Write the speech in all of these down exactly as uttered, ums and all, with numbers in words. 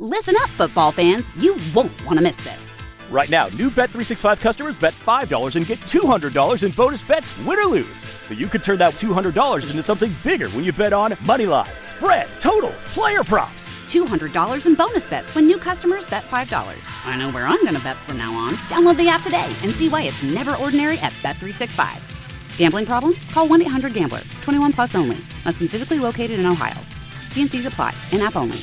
Listen up, football fans. You won't want to miss this. Right now, new Bet three sixty-five customers bet five dollars and get two hundred dollars in bonus bets, win or lose. So you could turn that two hundred dollars into something bigger when you bet on money line, spread, totals, player props. two hundred dollars in bonus bets when new customers bet five dollars. I know where I'm going to bet from now on. Download the app today and see why it's never ordinary at Bet three sixty-five. Gambling problem? Call one eight hundred gambler. twenty-one plus only. Must be physically located in Ohio. T and C's apply. In-app only.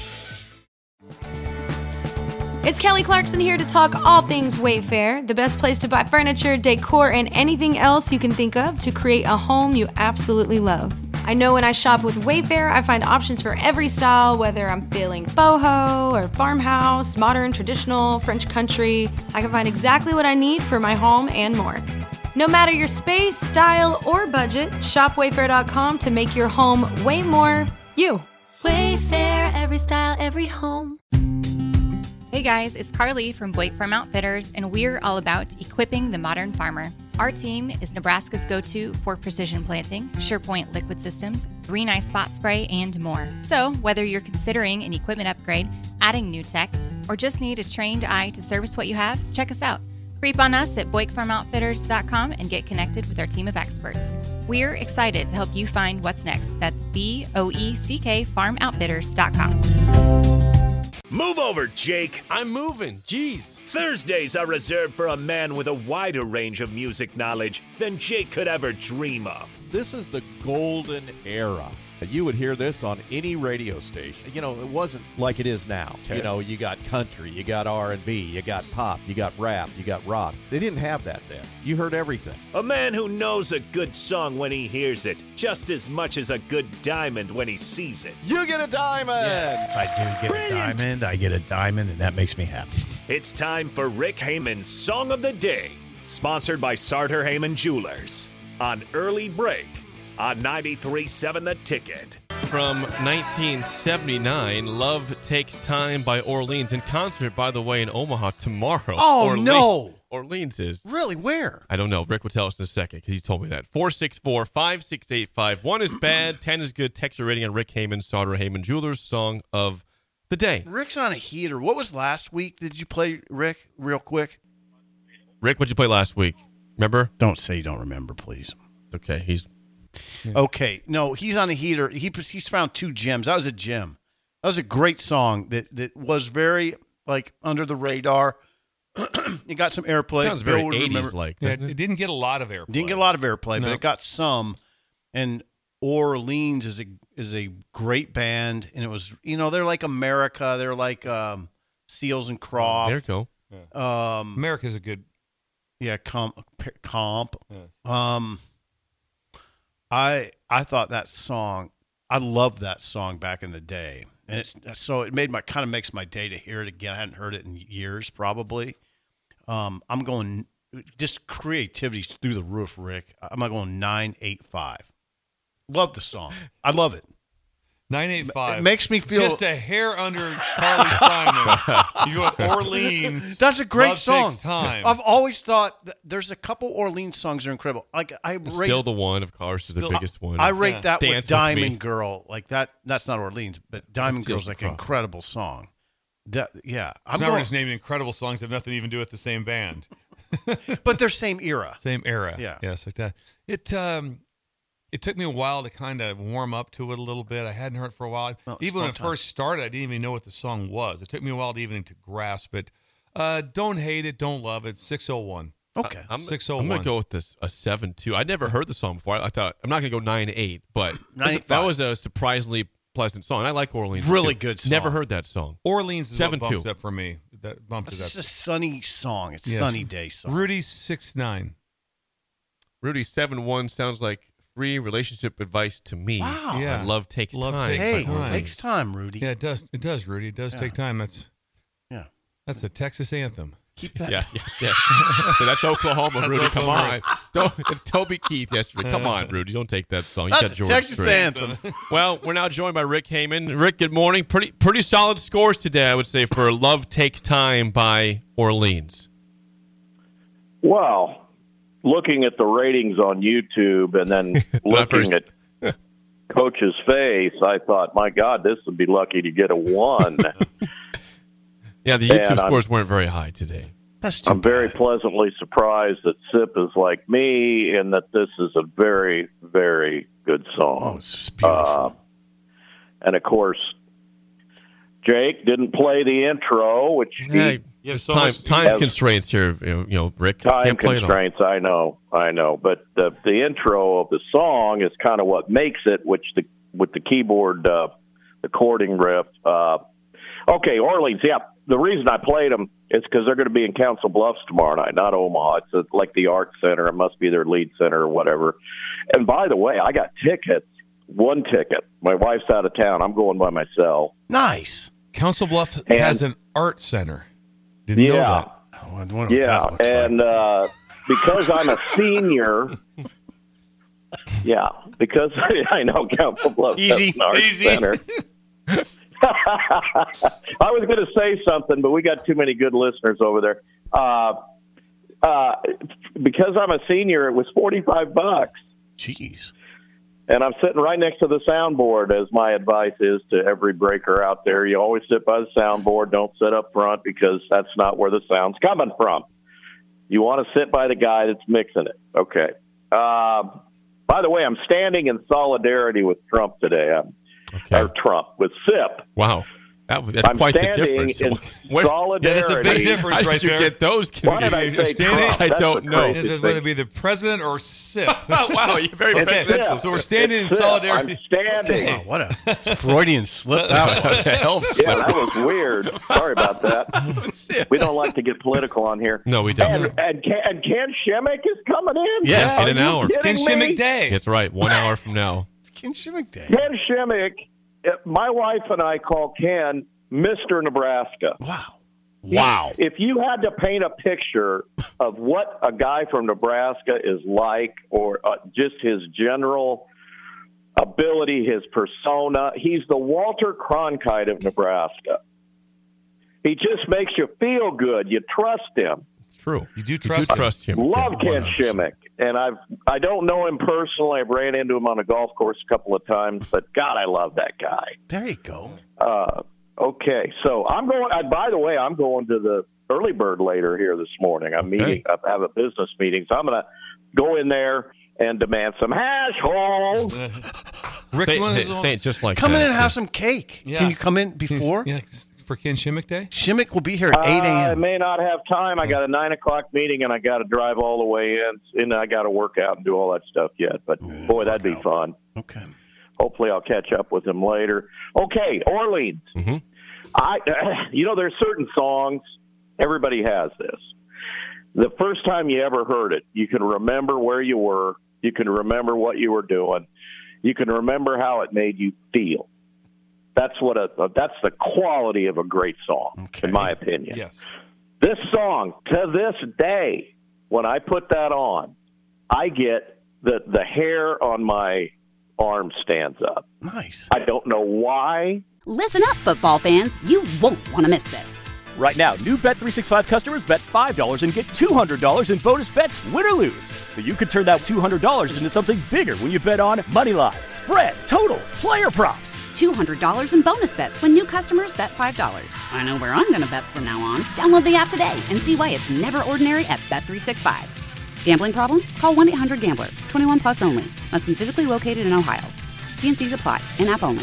It's Kelly Clarkson here to talk all things Wayfair, the best place to buy furniture, decor, and anything else you can think of to create a home you absolutely love. I know when I shop with Wayfair, I find options for every style, whether I'm feeling boho or farmhouse, modern, traditional, French country. I can find exactly what I need for my home and more. No matter your space, style, or budget, shop wayfair dot com to make your home way more you. Wayfair, every style, every home. Hey guys, it's Carly from Blake Farm Outfitters, and we're all about equipping the modern farmer. Our team is Nebraska's go-to for precision planting, SurePoint liquid systems, Green Eye Spot Spray, and more. So whether you're considering an equipment upgrade, adding new tech, or just need a trained eye to service what you have, check us out. Creep on us at boyk farm outfitters dot com and get connected with our team of experts. We're excited to help you find what's next. That's B O E C K farm outfitters dot com. Move over, Jake. I'm moving. Jeez. Thursdays are reserved for a man with a wider range of music knowledge than Jake could ever dream of. This is the golden era. You would hear this on any radio station. You know, it wasn't like it is now. Okay. You know, you got country, you got R and B, you got pop, you got rap, you got rock. They didn't have that then. You heard everything. A man who knows a good song when he hears it, just as much as a good diamond when he sees it. You get a diamond! Yes, I do get Brilliant. a diamond. I get a diamond, and that makes me happy. It's time for Rick Heyman's Song of the Day, sponsored by Sartor Heyman Jewelers, on Early Break on ninety-three point seven The Ticket. From nineteen seventy-nine, Love Takes Time by Orleans, in concert, by the way, in Omaha tomorrow. Oh, Orleans, no. Orleans is. Really? Where? I don't know. Rick will tell us in a second because he told me that. four six four, five six eight five. One is bad, ten is good. Text your rating on Rick Heyman, Sartor Heyman Jewelers, Song of the Day. Rick's on a heater. What was last week? Did you play, Rick, real quick? Rick, what'd you play last week? Remember? Don't say you don't remember, please. Okay, he's... Yeah. Okay, no, he's on a heater. He he's found two gems. That was a gem. That was a great song that that was very like under the radar. It got some airplay. Sounds very eighties like. Yeah, it? it didn't get a lot of airplay. Didn't get a lot of airplay, no. but it got some. And Orleans is a is a great band, and it was you know they're like America. They're like um, Seals and Croft. There you go. Yeah. Um, America's a good. Yeah, comp. comp. Yes. Um. I I thought that song, I loved that song back in the day, and it's so it made my kind of makes my day to hear it again. I hadn't heard it in years, probably. Um, I'm going just creativity through the roof, Rick. I'm going nine eight five. Love the song. I love it. nine eight five. It makes me feel just a hair under Carly Simon. You go with Orleans. That's a great Love song. Takes Time. I've always thought that there's a couple Orleans songs that are incredible. Like I rate, Still the One, of course, is the Still, biggest one. I rate Yeah. that Dance with with Diamond Me. Girl. Like that. That's not Orleans, but Diamond Seals Girl's like and an Croft. incredible song. That, yeah, It's I'm not going, just naming incredible songs that have nothing to even do with the same band. but they're same era. Same era. Yeah. Yes, like that. It um, it took me a while to kind of warm up to it a little bit. I hadn't heard it for a while. Well, it's even when fun it time. first started, I didn't even know what the song was. It took me a while to even to grasp it. Uh, don't hate it, don't love it. six oh one. Okay, I'm, six oh I'm one. going to go with this a seven two. I never heard the song before. I, I thought I'm not going to go nine eight, but nine that five. was a surprisingly pleasant song. I like Orleans. Really too. good song. Never heard that song. Orleans is seven what two. bumped it up for me. That bumped It's it just up. a sunny song. It's a Yes. sunny day song. Rudy six nine. Rudy seven one sounds like free relationship advice to me. Wow. Yeah. Love takes Love time. takes Hey, time. it takes time, Rudy. Yeah, it does. It does, Rudy. It does Yeah. take time. That's Yeah. that's a Texas anthem. Keep that. Yeah, yeah, yeah. So that's Oklahoma, That's Rudy. Oklahoma. Come on. Don't, it's Toby Keith yesterday. Come on, Rudy. Don't take that song. You That's got a George Texas Strait. anthem. Well, we're now joined by Rick Heyman. Rick, good morning. Pretty pretty solid scores today, I would say, for Love Takes Time by Orleans. Well, looking at the ratings on YouTube and then looking at Coach's face, I thought, my God, this would be lucky to get a one. Yeah, the YouTube And scores I'm, weren't very high today. That's too I'm very bad. pleasantly surprised that Sip is like me and that this is a very, very good song. Oh, it's beautiful. Uh, and, of course, Jake didn't play the intro, which Yeah, he, Yeah, there's so time much- time has- constraints here, you know, you know Rick. time Can't play it all. constraints, I know, I know. But the, the intro of the song is kind of what makes it, which the with the keyboard, uh, the chording riff. Uh, okay, Orleans, yeah. The reason I played them is because they're going to be in Council Bluffs tomorrow night, not Omaha. It's a, like the Art Center. It must be their lead center or whatever. And by the way, I got tickets, one ticket. My wife's out of town. I'm going by myself. Nice. Council Bluff And- has an art center. Didn't know Yeah. that. I wonder what Yeah, that looks and like. uh, because I'm a senior, yeah, because I know Council Bluffs Easy, has an art easy. center. I was going to say something, but we got too many good listeners over there. Uh, uh, because I'm a senior, it was forty-five bucks. Jeez. And I'm sitting right next to the soundboard, as my advice is to every breaker out there. You always sit by the soundboard. Don't sit up front because that's not where the sound's coming from. You want to sit by the guy that's mixing it. Okay. Uh, by the way, I'm standing in solidarity with Trump today. I'm, Okay. Or Trump, with Sip. Wow. That, that's I'm quite the standing difference. in Where- solidarity. Yeah, that's a big difference How did right you there. get those? Why did I confused? say standing? Trump? I That's don't the know. crazy Whether thing. it be the president or Sip. Wow, you're very It's presidential. Sip. So we're standing It's in Sip. solidarity. I'm standing. Oh, what a Freudian slip that was. What the hell? Yeah, that was weird. Sorry about that. We don't like to get political on here. No, we don't. And, and, Ken, and Ken Shimmick is coming in? Yes, Are in an you hour. kidding Ken me? Shimmick Day. That's right. One hour from now. It's Ken Shimmick Day. Ken Shimmick, uh, my wife and I call Ken Mister Nebraska. Wow. Wow. If you had to paint a picture of what a guy from Nebraska is like, or uh, just his general ability, his persona, he's the Walter Cronkite of Nebraska. He just makes you feel good. You trust him. It's true. You do You trust do him. trust him. Love Ken one hundred percent. Shimmick, and I've I don't know him personally. I've ran into him on a golf course a couple of times, but God, I love that guy. There you go. Uh, okay, so I'm going. Uh, by the way, I'm going to the early bird later here this morning. I'm Okay. meeting. I have a business meeting, so I'm going to go in there and demand some hash holes. Rick, Say, you want say, his- say it just like Come that. in and have some cake. Yeah. Can you come in before? Yeah, for Ken Shimmick Day? Shimmick will be here at eight I a.m. may not have time. I got a nine o'clock meeting, and I got to drive all the way in, and I got to work out and do all that stuff yet. But boy, that'd be fun. Okay. Hopefully, I'll catch up with him later. Okay, Orleans. Mm-hmm. I, you know, there's certain songs. Everybody has this. The first time you ever heard it, you can remember where you were. You can remember what you were doing. You can remember how it made you feel. That's what a that's the quality of a great song, Okay. in my opinion. Yes. This song, to this day, when I put that on, I get the the hair on my arm stands up. Nice. I don't know why. Listen up, football fans. You won't want to miss this. Right now, new Bet three sixty-five customers bet five dollars and get two hundred dollars in bonus bets, win or lose. So you could turn that two hundred dollars into something bigger when you bet on money line, spread, totals, player props. two hundred dollars in bonus bets when new customers bet five dollars. I know where I'm going to bet from now on. Download the app today and see why it's never ordinary at Bet three sixty-five. Gambling problem? Call one eight hundred gambler. twenty-one plus only. Must be physically located in Ohio. T and C's apply. In-app only.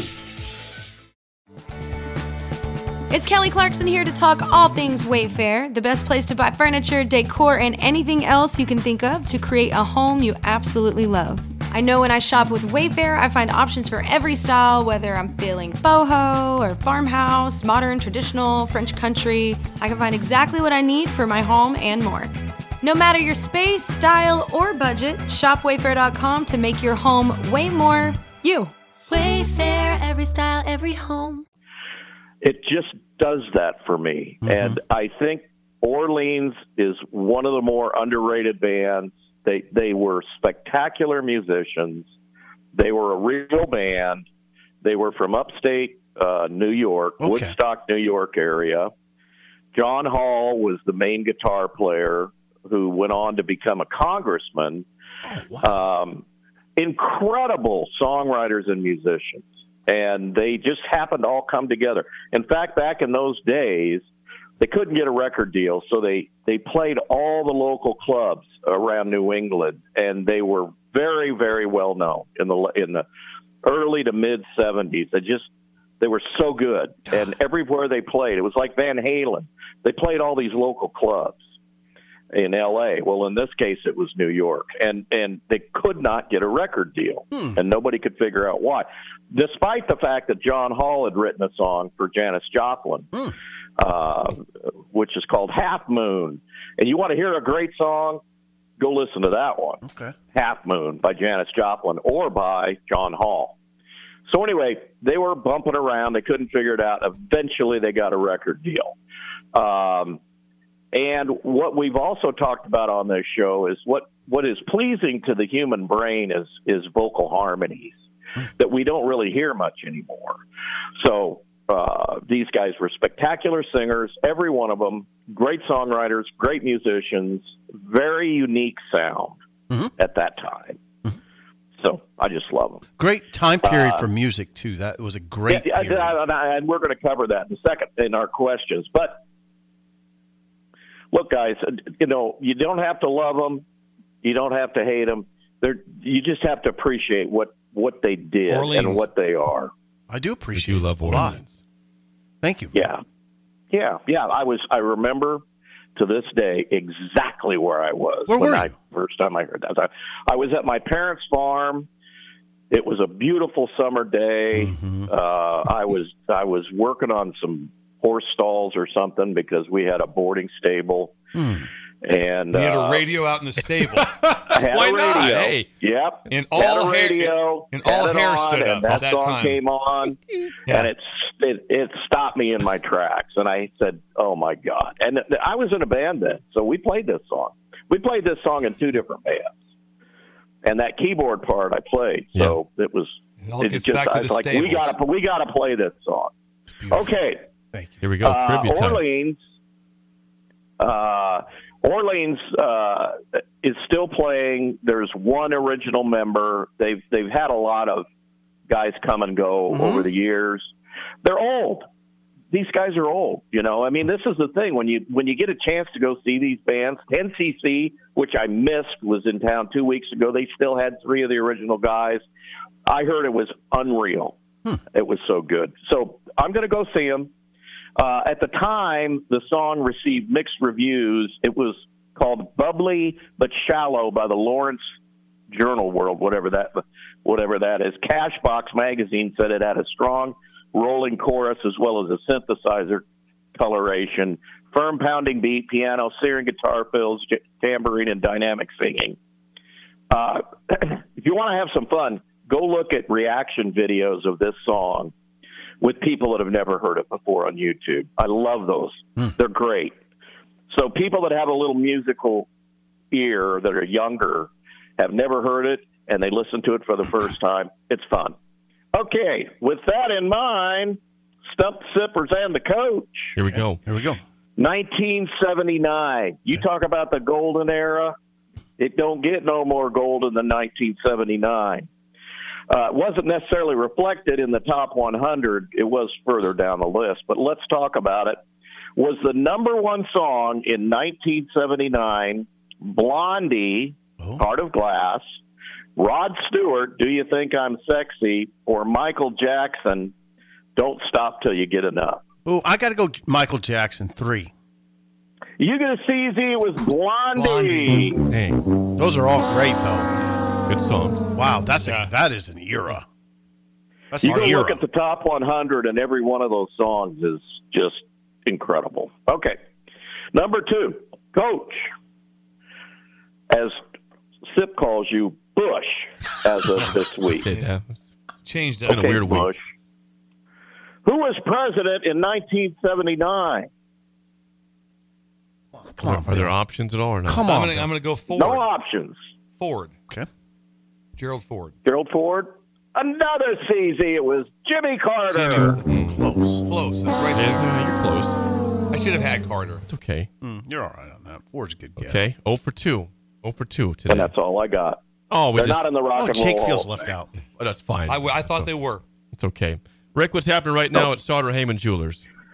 It's Kelly Clarkson here to talk all things Wayfair, the best place to buy furniture, decor, and anything else you can think of to create a home you absolutely love. I know when I shop with Wayfair, I find options for every style, whether I'm feeling boho or farmhouse, modern, traditional, French country. I can find exactly what I need for my home and more. No matter your space, style, or budget, shop wayfair dot com to make your home way more you. Wayfair, every style, every home. It just does that for me. Mm-hmm. And I think Orleans is one of the more underrated bands. They they were spectacular musicians. They were a real band. They were from upstate uh, New York, Okay. Woodstock, New York area. John Hall was the main guitar player who went on to become a congressman. Oh, wow. Um, incredible songwriters and musicians. And they just happened to all come together. In fact, back in those days, they couldn't get a record deal, so they, they played all the local clubs around New England, and they were very, very well known in the in the early to mid seventies. They just they were so good, and everywhere they played, it was like Van Halen. They played all these local clubs in L A. Well, in this case, it was New York, and and they could not get a record deal, hmm. and nobody could figure out why, despite the fact that John Hall had written a song for Janis Joplin. Hmm. Uh, which is called Half Moon. And you want to hear a great song? Go listen to that one. Okay. Half Moon by Janis Joplin or by John Hall. So anyway, they were bumping around. They couldn't figure it out. Eventually, they got a record deal. Um, and what we've also talked about on this show is what, what is pleasing to the human brain is, is vocal harmonies that we don't really hear much anymore. So Uh, these guys were spectacular singers, every one of them, great songwriters, great musicians, very unique sound mm-hmm. at that time. Mm-hmm. So I just love them. Great time period uh, for music, too. That was a great yeah, period. And we're going to cover that in a second in our questions. But look, guys, you know, you don't have to love them. You don't have to hate them. They're, you just have to appreciate what, what they did Orleans. and what they are. I do appreciate you love Orleans. Thank you. Yeah. Yeah. Yeah. I was, I remember to this day exactly where I was where when were I you? first time I heard that. I, I was at my parents' farm. It was a beautiful summer day. Mm-hmm. Uh, I was, I was working on some horse stalls or something because we had a boarding stable. Hmm. And you had uh, a radio out in the stable. I had Why a radio. not? Hey. Yep. In all had a radio. Hair, in all hair on, stood and up that at that song time. came on, yeah. and it, it it stopped me in my tracks. And I said, "Oh my God!" And I was in a band then, so we played this song. We played this song in two different bands, and that keyboard part I played. So yeah. it was. It all it gets just, back to I was the like, stables. we got to we got to play this song. Okay. Thank you. Here we go. Uh, Trivia time. Orleans. Uh, Orleans uh, is still playing. There's one original member. They've they've had a lot of guys come and go mm-hmm. over the years. They're old. These guys are old. You know, I mean, this is the thing when you when you get a chance to go see these bands. ten C C, which I missed, was in town two weeks ago. They still had three of the original guys. I heard it was unreal. Hmm. It was so good. So I'm going to go see them. Uh, at the time, the song received mixed reviews. It was called "Bubbly but Shallow" by the Lawrence Journal World, whatever that, whatever that is. Cashbox magazine said it had a strong rolling chorus as well as a synthesizer coloration, firm pounding beat, piano, searing guitar fills, j- tambourine, and dynamic singing. Uh, if you want to have some fun, go look at reaction videos of this song with people that have never heard it before on YouTube. I love those. Mm. They're great. So people that have a little musical ear that are younger, have never heard it, and they listen to it for the first time, it's fun. Okay, with that in mind, Stump Sippers and the Coach. Here we go. Here we go. nineteen seventy-nine. You talk about the golden era. It don't get no more golden than nineteen seventy-nine. Uh, it wasn't necessarily reflected in the top one hundred. It was further down the list, but let's talk about it. Was the number one song in nineteen seventy-nine Blondie, oh. Heart of Glass, Rod Stewart, Do You Think I'm Sexy, or Michael Jackson, Don't Stop Till You Get Enough? Oh, I got to go Michael Jackson, three. You going to see, Z, it was Blondie. Blondie. Hey. Those are all great, though. Good songs. Wow, that's yeah. a, that is an era. That's you an can era. look at the top one hundred, and every one of those songs is just incredible. Okay. Number two, Coach. As Sip calls you, Bush, as of this week. Yeah. Changed It's been okay, a weird week. Bush. Who was president in nineteen seventy-nine? Come on, Are there options at all or not? Come I'm on. gonna, I'm gonna go Ford. No options. Ford. Okay. Gerald Ford. Gerald Ford. Another C Z. It was Jimmy Carter. Jimmy was the- Mm. Close. Close. That's right Yeah, there. yeah, you're close. I should have had Carter. It's okay. Mm, you're all right on that. Ford's a good guess. Okay. oh for two. oh for two today. And that's all I got. Oh, we They're just, not in the rock Oh, and Jake roll. feels Hall of left Fame. out. oh, that's fine. I, I thought they were. It's okay. Rick, what's happening right now at Sauter Heyman Jewelers?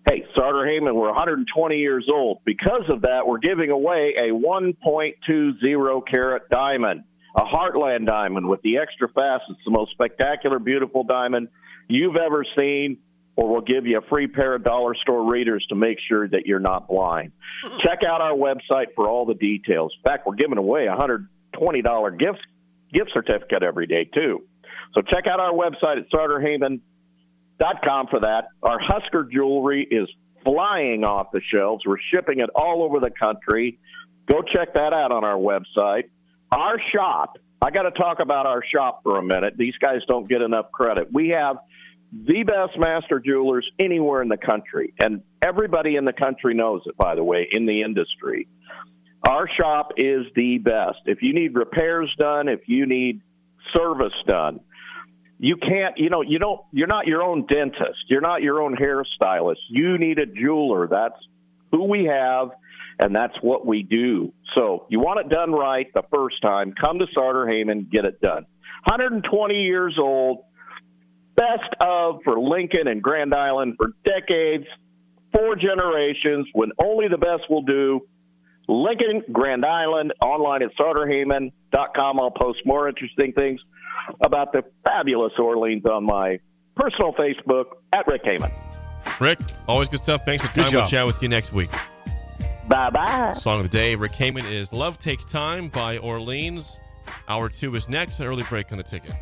Hey, Sartor Heyman, we're one hundred twenty years old. Because of that, we're giving away a one point two zero carat diamond, a Heartland diamond with the extra facets, the most spectacular, beautiful diamond you've ever seen, or we'll give you a free pair of dollar store readers to make sure that you're not blind. Check out our website for all the details. In fact, we're giving away a one hundred twenty dollars gift, gift certificate every day, too. So check out our website at sartor heyman dot com for that. Our Husker jewelry is flying off the shelves. We're shipping it all over the country. Go check that out on our website. Our shop, I got to talk about our shop for a minute. These guys don't get enough credit. We have the best master jewelers anywhere in the country, and everybody in the country knows it, by the way, in the industry. Our shop is the best. If you need repairs done, if you need service done, you can't, you know, you don't, you're not your own dentist. You're not your own hairstylist. You need a jeweler. That's who we have, and that's what we do. So you want it done right the first time, come to Sartor Heyman, get it done. one hundred twenty years old, best of for Lincoln and Grand Island for decades, four generations, when only the best will do. Lincoln, Grand Island, online at sartor heyman dot com. I'll post more interesting things about the fabulous Orleans on my personal Facebook at Rick Heyman. Rick, always good stuff. Thanks for Good time. job. We'll chat with you next week. Bye-bye. Song of the day, Rick Heyman, is Love Takes Time by Orleans. Hour two is next. An early break on the ticket.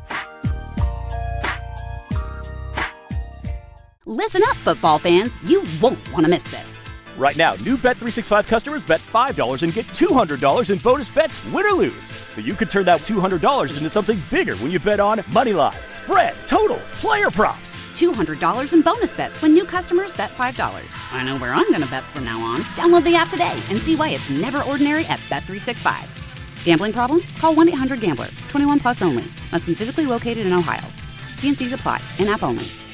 Listen up, football fans. You won't want to miss this. Right now, new Bet three sixty-five customers bet five dollars and get two hundred dollars in bonus bets, win or lose. So you could turn that two hundred dollars into something bigger when you bet on money line, spread, totals, player props. two hundred dollars in bonus bets when new customers bet five dollars. I know where I'm going to bet from now on. Download the app today and see why it's never ordinary at Bet three sixty-five. Gambling problem? Call one eight hundred gambler. twenty-one plus only. Must be physically located in Ohio. T and C's apply. In-app only.